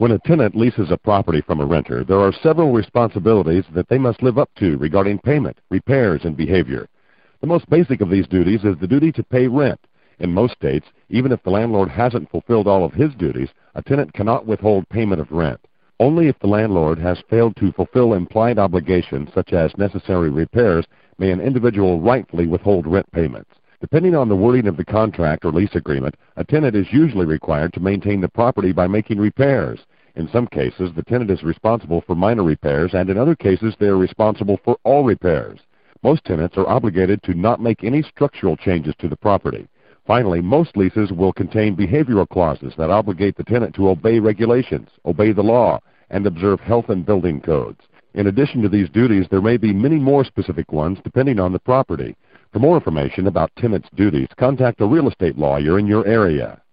When a tenant leases a property from a renter, there are several responsibilities that they must live up to regarding payment, repairs, and behavior. The most basic of these duties is the duty to pay rent. In most states, even if the landlord hasn't fulfilled all of his duties, a tenant cannot withhold payment of rent. Only if the landlord has failed to fulfill implied obligations such as necessary repairs may an individual rightfully withhold rent payments. Depending on the wording of the contract or lease agreement, a tenant is usually required to maintain the property by making repairs. In some cases, the tenant is responsible for minor repairs, and in other cases, they are responsible for all repairs. Most tenants are obligated to not make any structural changes to the property. Finally, most leases will contain behavioral clauses that obligate the tenant to obey regulations, obey the law, and observe health and building codes. In addition to these duties, there may be many more specific ones depending on the property. For more information about tenants' duties, contact a real estate lawyer in your area.